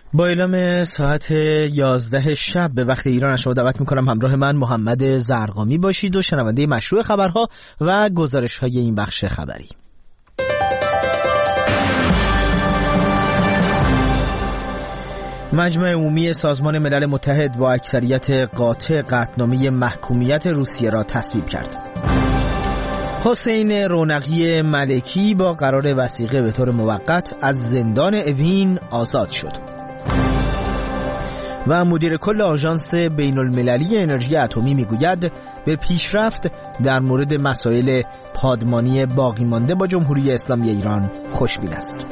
با اعلام ساعت 11 شب به وقت ایران شما دعوت میکنم همراه من محمد زرقامی باشید و شنونده مشروع خبرها و گزارش‌های این بخش خبری. مجمع عمومی سازمان ملل متحد با اکثریت قاطع قطعنامه محکومیت روسیه را تصویب کرد. حسین رونقی ملکی با قرار وثیقه به طور موقت از زندان اوین آزاد شد. و مدیر کل آژانس بین المللی انرژی اتمی میگوید به پیشرفت در مورد مسائل پادمانی باقی مانده با جمهوری اسلامی ایران خوشبین است.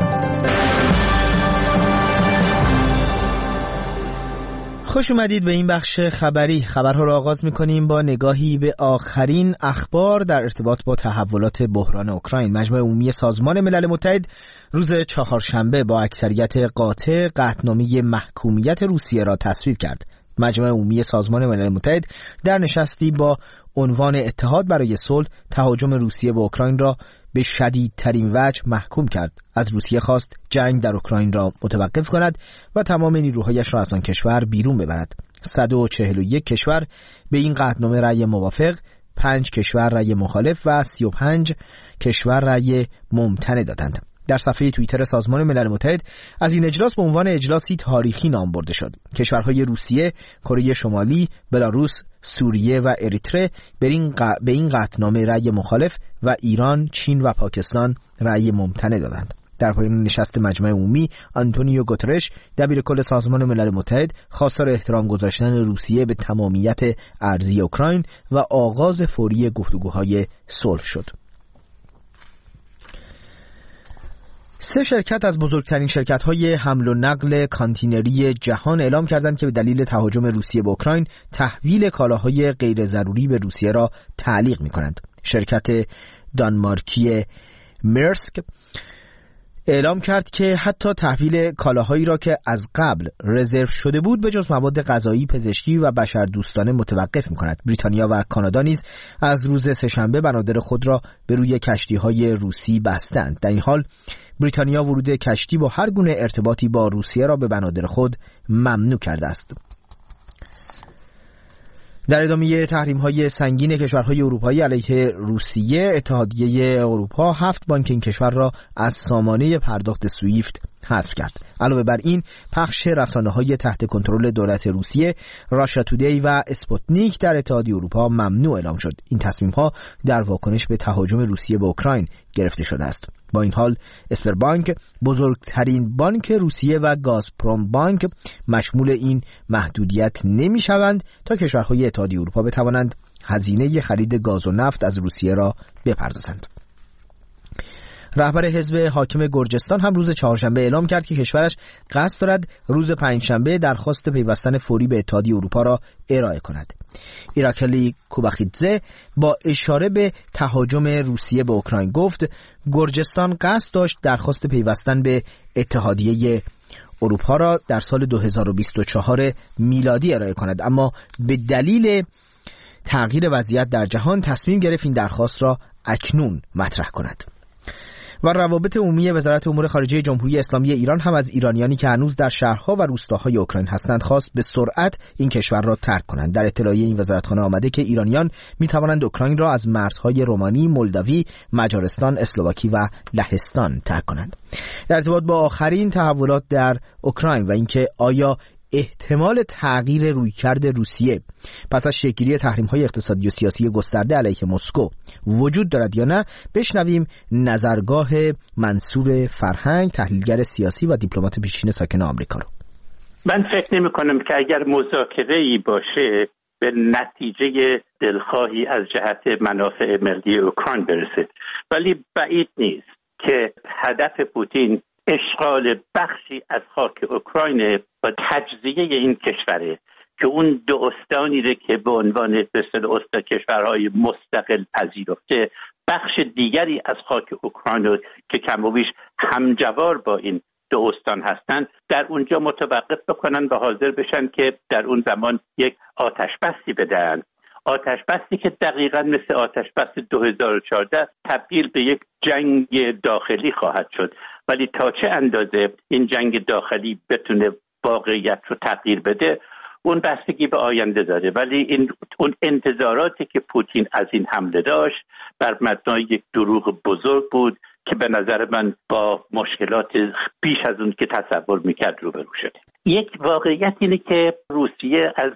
خوش اومدید به این بخش خبری. خبرها را آغاز می‌کنیم با نگاهی به آخرین اخبار در ارتباط با تحولات بحران اوکراین. مجمع عمومی سازمان ملل متحد روز چهارشنبه با اکثریت قاطع قطعنامه محکومیت روسیه را تصویب کرد. مجمع عمومی سازمان ملل متحد در نشستی با عنوان اتحاد برای صلح تهاجم روسیه به اوکراین را به شدیدترین وجه محکوم کرد. از روسیه خواست جنگ در اوکراین را متوقف کند و تمام نیروهایش را از آن کشور بیرون ببرد. 141 کشور به این قطعنامه رأی موافق، 5 کشور رأی مخالف و 35 کشور رأی ممتنع دادند. در صفحه توییتر سازمان ملل متحد از این اجلاس به عنوان اجلاسی تاریخی نام برده شد. کشورهای روسیه، کره شمالی، بلاروس، سوریه و اریتره به این قطعنامه رأی مخالف و ایران، چین و پاکستان رأی ممتنع دادند. در پایان نشست مجمع عمومی، آنتونیو گوترش دبیر کل سازمان ملل متحد خواستار احترام گذاشتن روسیه به تمامیت ارضی اوکراین و آغاز فوری گفتگوهای صلح شد. 3 شرکت از بزرگترین شرکت‌های حمل و نقل کانتینری جهان اعلام کردند که به دلیل تهاجم روسیه به اوکراین تحویل کالاهای غیر ضروری به روسیه را تعلیق می‌کنند. شرکت دانمارکی مرسک اعلام کرد که حتی تحویل کالاهایی را که از قبل رزرو شده بود به جز مواد غذایی، پزشکی و بشردوستانه متوقف می‌کند. بریتانیا و کانادا نیز از روز سه‌شنبه بنادر خود را به روی کشتی‌های روسی بستند. در این حال بریتانیا ورود کشتی با هر گونه ارتباطی با روسیه را به بنادر خود ممنوع کرده است. در ادامه تحریم‌های سنگین کشورهای اروپایی علیه روسیه، اتحادیه اروپا 7 بانک این کشور را از سامانه پرداخت سویفت حذف کرد. علاوه بر این، پخش رسانه‌های تحت کنترل دولت روسیه، راشا تودی و اسپوتنیک در اتحادیه اروپا ممنوع اعلام شد. این تصمیم‌ها در واکنش به تهاجم روسیه به اوکراین گرفته شده است. با این حال اسپربانک، بزرگترین بانک روسیه و گازپروم بانک مشمول این محدودیت نمی‌شوند تا کشورهای اتحادیه اروپا بتوانند هزینه خرید گاز و نفت از روسیه را بپردازند. رهبر حزب حاکم گرجستان هم روز چهارشنبه اعلام کرد که کشورش قصد دارد روز پنجشنبه درخواست پیوستن فوری به اتحادیه اروپا را ارائه کند. ایراکلی کوباخیدزه با اشاره به تهاجم روسیه به اوکراین گفت گرجستان قصد داشت درخواست پیوستن به اتحادیه اروپا را در سال 2024 میلادی ارائه کند، اما به دلیل تغییر وضعیت در جهان تصمیم گرفت این درخواست را اکنون مطرح کند. و روابط عمومی وزارت امور خارجه جمهوری اسلامی ایران هم از ایرانیانی که هنوز در شهرها و روستاهای اوکراین هستند خواست به سرعت این کشور را ترک کنند. در اطلاعیه این وزارتخانه آمده که ایرانیان می توانند اوکراین را از مرزهای رومانی، مولداوی، مجارستان، اسلواکی و لهستان ترک کنند. در ارتباط با آخرین تحولات در اوکراین و اینکه آیا احتمال تغییر رویکرد روسیه پس از شکل‌گیری تحریم‌های اقتصادی و سیاسی گسترده علیه مسکو وجود دارد یا نه، بشنویم نظرگاه منصور فرهنگ، تحلیلگر سیاسی و دیپلمات پیشین ساکن آمریکا رو. من فکر نمی‌کنم که اگر مذاکره‌ای باشه به نتیجه دلخواهی از جهت منافع ملی اوکراین برسد، ولی بعید نیست که هدف پوتین اشغال بخشی از خاک اوکراین و تجزیه این کشوره که اون دو استانی رو که به عنوان استان کشورهای مستقل پذیرفته، بخش دیگری از خاک اوکراین رو که کم و بیش همجوار با این دو استان هستند در اونجا متوقف بکنن و حاضر بشن که در اون زمان یک آتش بسی بدن. آتش بسی که دقیقاً مثل آتش بس 2014 تبدیل به یک جنگ داخلی خواهد شد ولی تا چه اندازه این جنگ داخلی بتونه واقعیت رو تغییر بده اون بستگی به آینده داره. ولی اون انتظاراتی که پوتین از این حمله داشت بر مبنای یک دروغ بزرگ بود که به نظر من با مشکلات بیش از اون که تصور میکرد روبرو شده. یک واقعیت اینه که روسیه از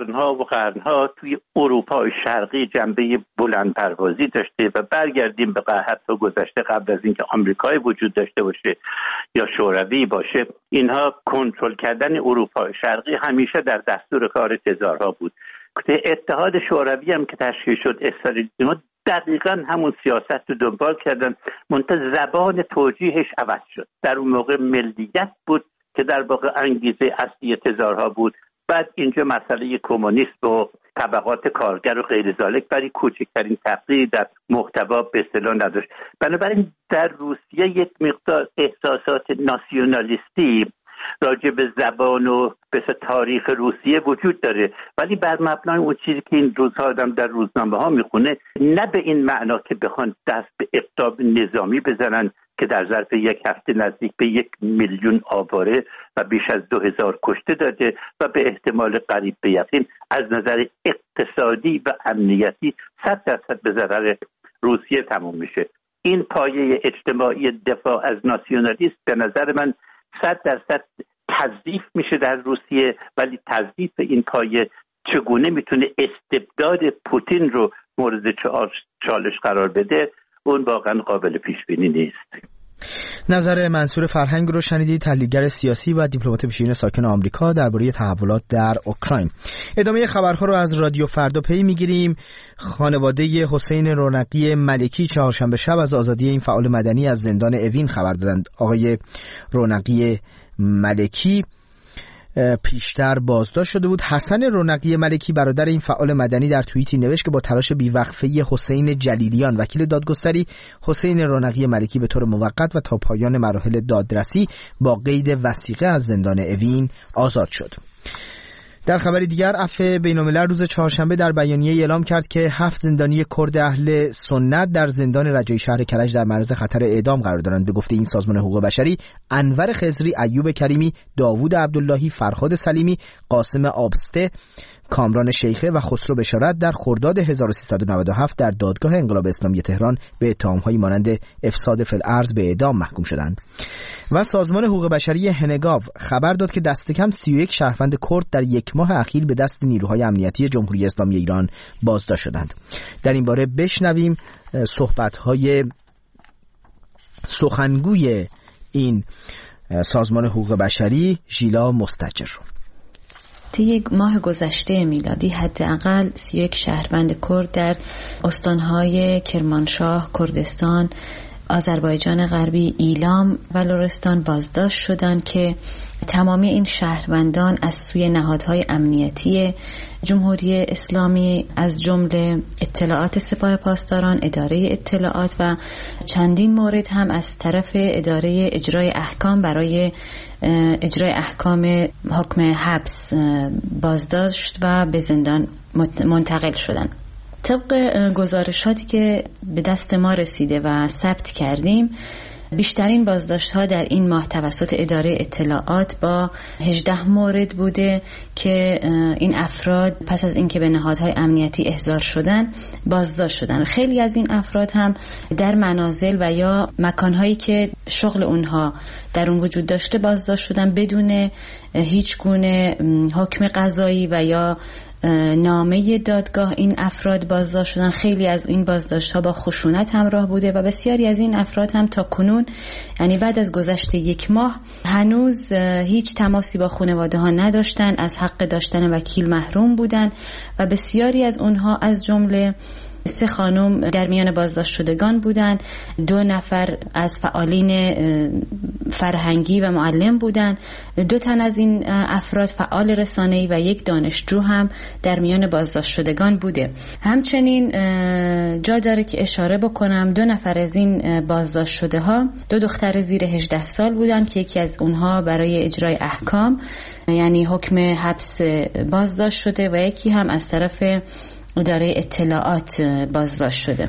قرنها توی اروپای شرقی جنبه بلند پروازی داشته و برگردیم به حتی گذشته قبل از اینکه آمریکای وجود داشته باشه یا شوروی باشه، اینها کنترل کردن اروپای شرقی همیشه در دستور کار تزارها بود. اتحاد شوروی هم که تشکیل شد استالینیسم دقیقاً همون سیاست رو دنبال کردن، منتها زبان توجیهش عوض شد. در اون موقع ملیت بود که در واقع انگیزه اصلی تزارها بود. بعد اینجا مسئله کمونیسم و طبقات کارگر و غیر ذالک برای کوچکترین تغییری در محتوا به اصطلاح نداشت. بنابراین در روسیه یک مقدار احساسات ناسیونالیستی راجع به زبان و به تاریخ روسیه وجود داره، ولی بر مبنای اون چیزی که این روزها آدم در روزنامه ها میخونه، نه به این معنا که بخوان دست به اقدام نظامی بزنن که در ظرف یک هفته نزدیک به 1 میلیون آواره و بیش از 2000 کشته داده و به احتمال قریب به یقین از نظر اقتصادی و امنیتی 100% به ضرر روسیه تموم میشه. این پایه اجتماعی دفاع از ناسیونالیسم به نظر من 100% تضعیف میشه در روسیه، ولی تضعیف این پایه چگونه میتونه استبداد پوتین رو مورد چالش قرار بده، اون واقعا قابل پیش بینی نیست. نظر منصور فرهنگ رو شنیدید، تحلیلگر سیاسی و دیپلمات پیشین ساکن آمریکا درباره تحولات در اوکراین. ادامه خبرها رو از رادیو فردا پی میگیریم. خانواده حسین رونقی ملکی چهارشنبه شب از آزادی این فعال مدنی از زندان اوین خبر دادند. آقای رونقی ملکی پیشتر بازداشت شده بود. حسن رونقی ملکی برادر این فعال مدنی در توییتی نوشت که با تلاش بیوقفه حسین جلیلیان وکیل دادگستری، حسین رونقی ملکی به طور موقت و تا پایان مراحل دادرسی با قید وثیقه از زندان اوین آزاد شد. در خبر دیگر، عفو بین‌الملل روز چهارشنبه در بیانیه اعلام کرد که 7 زندانی کرد اهل سنت در زندان رجایی شهر کرج در معرض خطر اعدام قرار دارند. به گفته این سازمان حقوق بشری، انور خضری، ایوب کریمی، داوود عبداللهی، فرهاد سلیمی، قاسم آبسته، کامران شیخه و خسرو بشارت در خرداد 1397 در دادگاه انقلاب اسلامی تهران به اتهام‌هایی مانند افساد فی الارض به اعدام محکوم شدند. و سازمان حقوق بشری هنگاو خبر داد که دست کم 31 شهروند کرد در 1 ماه اخیر به دست نیروهای امنیتی جمهوری اسلامی ایران بازداشت شدند. در این باره بشنویم صحبت‌های سخنگوی این سازمان حقوق بشری ژیلا مستجر رو. طی 1 ماه گذشته میلادی حداقل 31 شهروند کرد در استانهای کرمانشاه، کردستان، آذربایجان غربی، ایلام و لرستان بازداشت شدند که تمامی این شهروندان از سوی نهادهای امنیتی جمهوری اسلامی از جمله اطلاعات سپاه پاسداران، اداره اطلاعات و چندین مورد هم از طرف اداره اجرای احکام برای اجرای احکام حکم حبس بازداشت و به زندان منتقل شدند. طبق گزارشاتی که به دست ما رسیده و ثبت کردیم، بیشترین بازداشت‌ها در این ماه توسط اداره اطلاعات با 18 مورد بوده که این افراد پس از اینکه به نهادهای امنیتی احضار شدن بازداشت شدن. خیلی از این افراد هم در منازل و یا مکانهایی که شغل اونها در اون وجود داشته بازداشت شدن بدون هیچ گونه حکم قضایی و یا نامه دادگاه. این افراد بازداشت شدن. خیلی از این بازداشت‌ها با خشونت همراه بوده و بسیاری از این افراد هم تا کنون، یعنی بعد از گذشت 1 ماه، هنوز هیچ تماسی با خانواده ها نداشتن، از حق داشتن وکیل محروم بودن و بسیاری از اونها از جمله 3 خانم در میان بازداشت شدگان بودند. 2 نفر از فعالین فرهنگی و معلم بودند. 2 تن از این افراد فعال رسانه‌ای و 1 دانشجو هم در میان بازداشت شدگان بوده. همچنین جا داره که اشاره بکنم 2 نفر از این بازداشت شده ها 2 دختر زیر 18 سال بودند که یکی از اونها برای اجرای احکام یعنی حکم حبس بازداشت شده و یکی هم از طرف اداره اطلاعات بازداشت شده.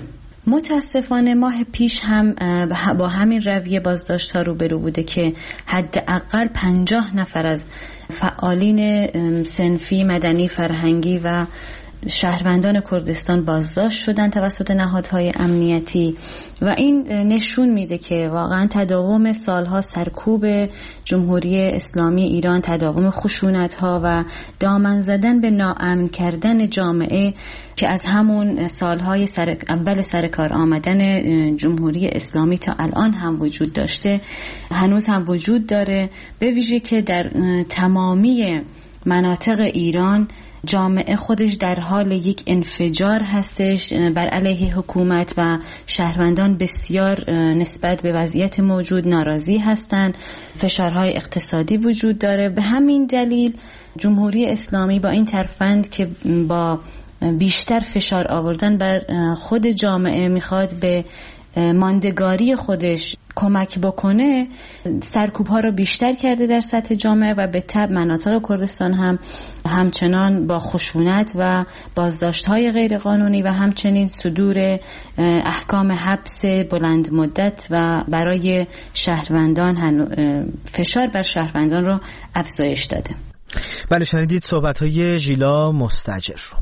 متاسفانه ماه پیش هم با همین رویه بازداشت‌ها روبرو بوده که حداقل 50 نفر از فعالین صنفی، مدنی، فرهنگی و شهروندان کردستان بازداشت شدن توسط نهادهای امنیتی و این نشون میده که واقعا تداوم سالها سرکوب جمهوری اسلامی ایران، تداوم خشونت‌ها و دامن زدن به ناامن کردن جامعه که از همون سالهای اول سرکار آمدن جمهوری اسلامی تا الان هم وجود داشته، هنوز هم وجود داره، به ویژه که در تمامی مناطق ایران جامعه خودش در حال یک انفجار هستش بر علیه حکومت و شهروندان بسیار نسبت به وضعیت موجود ناراضی هستند. فشارهای اقتصادی وجود داره. به همین دلیل جمهوری اسلامی با این ترفند که با بیشتر فشار آوردن بر خود جامعه میخواد به ماندگاری خودش کمک بکنه، سرکوب ها رو بیشتر کرده در سطح جامعه و به تبع مناطق کردستان هم همچنان با خشونت و بازداشت های غیر قانونی و همچنین صدور احکام حبس بلند مدت و برای شهروندان فشار بر شهروندان رو افزایش داده. بله، شنیدید صحبت های ژیلا مستاجر رو.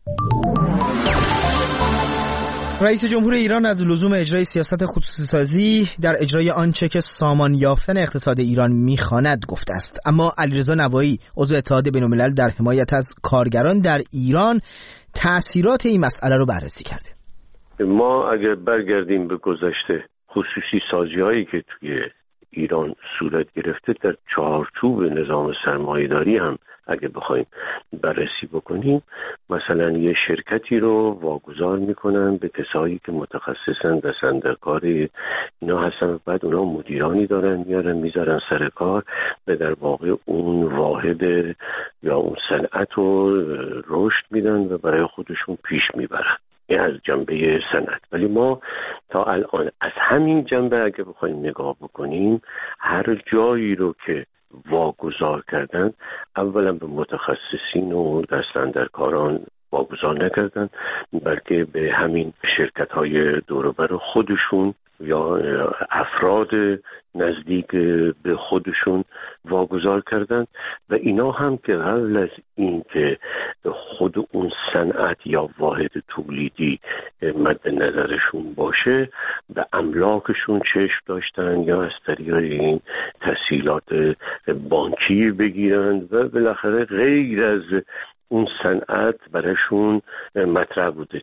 رئیس جمهور ایران از لزوم اجرای سیاست خصوصی‌سازی در اجرای آنچه که سامان یافتن اقتصاد ایران می‌خواند گفته است. اما علیرضا نوایی، عضو اتحاد بین‌الملل در حمایت از کارگران در ایران، تأثیرات این مسئله رو بررسی کرده. ما اگر برگردیم به گذشته، خصوصی سازی‌هایی که توی ایران صورت گرفته در چارچوب نظام سرمایه‌داری هم اگه بخوایم بررسی بکنیم، مثلا یه شرکتی رو واگذار میکنن به کسایی که متخصصن، دستندرکار اینا هستن و بعد اونا مدیرانی دارن میارن میذارن سر کار و در واقع اون واحد یا اون صنعت رو رشد میدن و برای خودشون پیش میبرن. این از جنبه صنعت. ولی ما تا الان از همین جنبه اگه بخوایم نگاه بکنیم، هر جایی رو که واگذار کردن اولا به متخصصین و دستاندرکاران واگذار نکردن، بلکه به همین شرکت‌های دور و بر خودشون یا افراد نزدیک به خودشون واگذار کردن و اینا هم که قبل از این که خود اون صنعت یا واحد تولیدی مد نظرشون باشه به املاکشون چشم داشتن یا از طریق این تسهیلات بانکی بگیرن و بالاخره غیر از اون صنعت براشون مطرح بوده،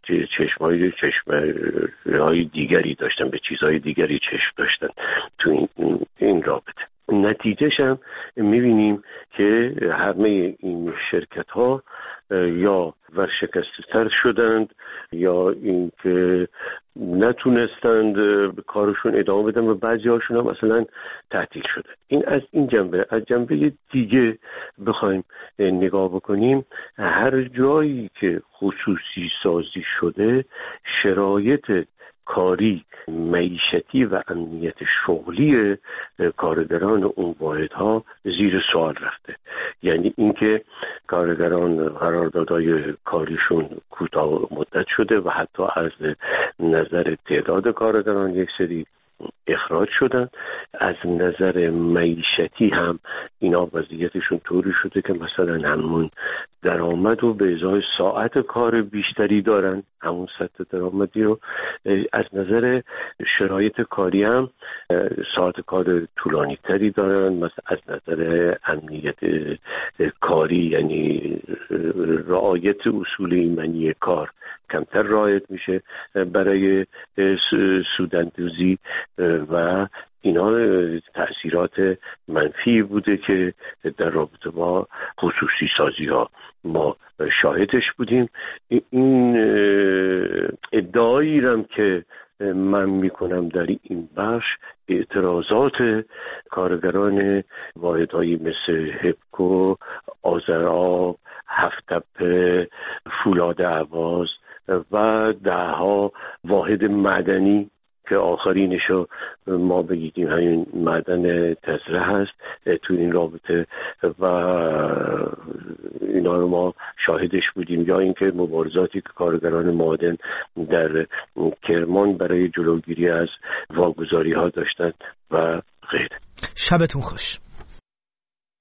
چشمای دیگری داشتن، به چیزهای دیگری چشم داشتن تو این رابطه. نتیجهش هم میبینیم که همه این شرکت ها یا ورشکسته تر شدند یا اینکه نتونستند به کارشون ادامه بدن و بعضی هاشون هم مثلا تعطیل شده. این از این جنبه. از جنبه دیگه بخوایم نگاه بکنیم، هر جایی که خصوصی سازی شده شرایط کاری، معیشتی و امنیت شغلی کارگران اون واحدها زیر سوال رفته. یعنی اینکه کارگران قراردادهای کاریشون کوتاه مدت شده و حتی از نظر تعداد کارگران یک سری اخراج شدن. از نظر معیشتی هم اینا وضعیتشون طوری شده که مثلا همون درآمد رو به ازای ساعت کار بیشتری دارن، همون سطح درآمدی رو. از نظر شرایط کاری هم ساعت کار طولانی تری دارن. مثلا از نظر امنیت کاری، یعنی رعایت اصول ایمنی کار کمتر رعایت میشه برای سوداندوزی و اینا تأثیرات منفی بوده که در رابطه با خصوصی سازی ها ما شاهدش بودیم. این ادعایی رم که من میکنم در این بخش اعتراضات کارگران واحدهایی مثل هپکو، آذرآب، هفت‌تپه، فولاد اهواز و دهها واحد مدنی که که آخرینشو ما بگیدیم همین معدن تزره هست تو این رابطه و اینا رو ما شاهدش بودیم، یا اینکه مبارزاتی که کارگران معادن در کرمان برای جلوگیری از واگذاری ها داشتند و غیره. شبتون خوش.